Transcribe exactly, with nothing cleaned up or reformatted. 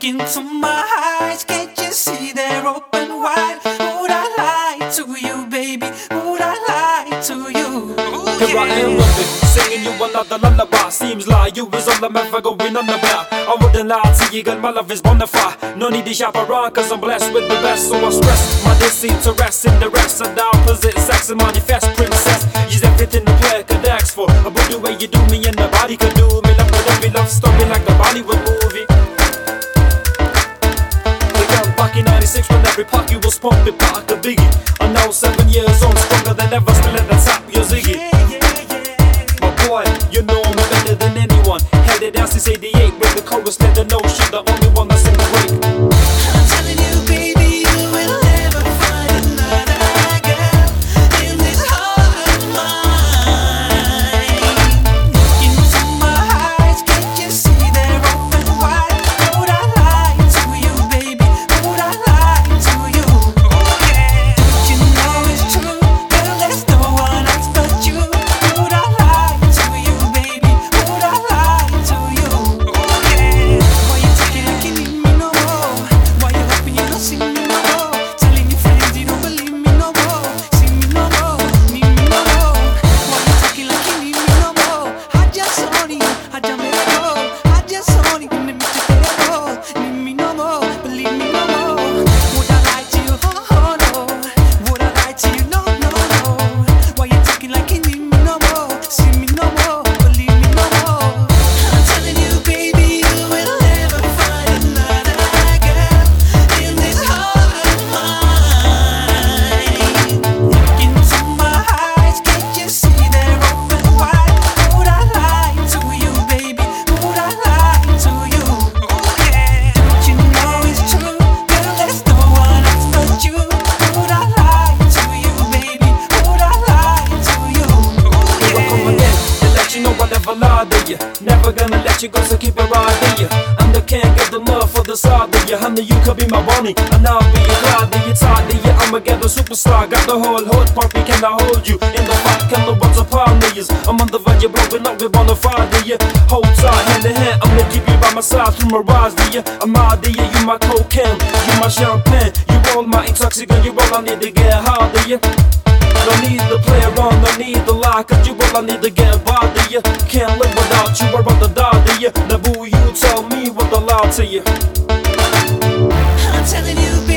Look into my eyes, can't you see they're open wide? Would I lie to you, baby? Would I lie to you? Here I am loving, singing you another lullaby. Seems like you is all I'm ever going on about. I wouldn't lie to you, girl, my love is bonafide. No need to shop around, cause I'm blessed with the best. So I stress my deceit to rest in the rest of the opposite sex and manifest princess. Use everything the player could ask for. About the way you do me and nobody could do me. Love with every love story like the Bollywood movie. Back in ninety-six when every pocket was pumping back a biggie. I'm now seven years on, stronger than ever, still at the top, you're Ziggy. My boy, you know me better than anyone. Held it down since eighty-eight with the chorus, let the notion, the only one that's in the break. I'm telling you, baby, you will never find another girl in this heart of mine. Look into my eyes, can't you see they're open wide? Would I lie to you, baby? Would I lie to you? Don't you know it's true, girl, there's no one else but you. Would I lie to you, baby? Would I lie to you? Why you taking like you need me no more? Why you hoping you don't see me no more? Telling your friends you don't believe me no more. See me no more, need me no more. Why you taking like you need me no more? I just saw you, I just made it go. I just saw you, and it makes you let it go. Need me no more, believe me no more. Would I lie to you? Oh, oh no. Would I lie to you? No, no, no. Why you taking like you need me no more? See me no more, believe me no more. I'm telling you, baby, you will never find another girl in this heart of mine. Look into my eyes, can't you see they're open wide? Would I lie to you, baby? Would I lie to you? Don't you know it's true, girl, there's no one else but you. Would I lie to you, baby? Would I lie to you? Here I come again to let you know I never lie to you. Never gonna let you go, so keep it right to you. I'm the king of the love for the side of you. Honey, you could be my bunny, and I'll be your glide to you, tied to you. I'ma get a superstar, got the whole hood pumpy. Can I hold you in the fight? Can the ones upon me? I'm on the verge of blowing up, we wanna find you. Hold tight, hand in hand, I'ma keep you by my side through my rise to you. I'm out to you, you my cocaine, you my champagne, you all my intoxicant, you all I need to get high to you. No need to play around, no need to lie, cause you all I need to get by to you. Can't live without you, I'd rather die to you. Now boo, you tell me what I lie to you. I'm telling you, baby.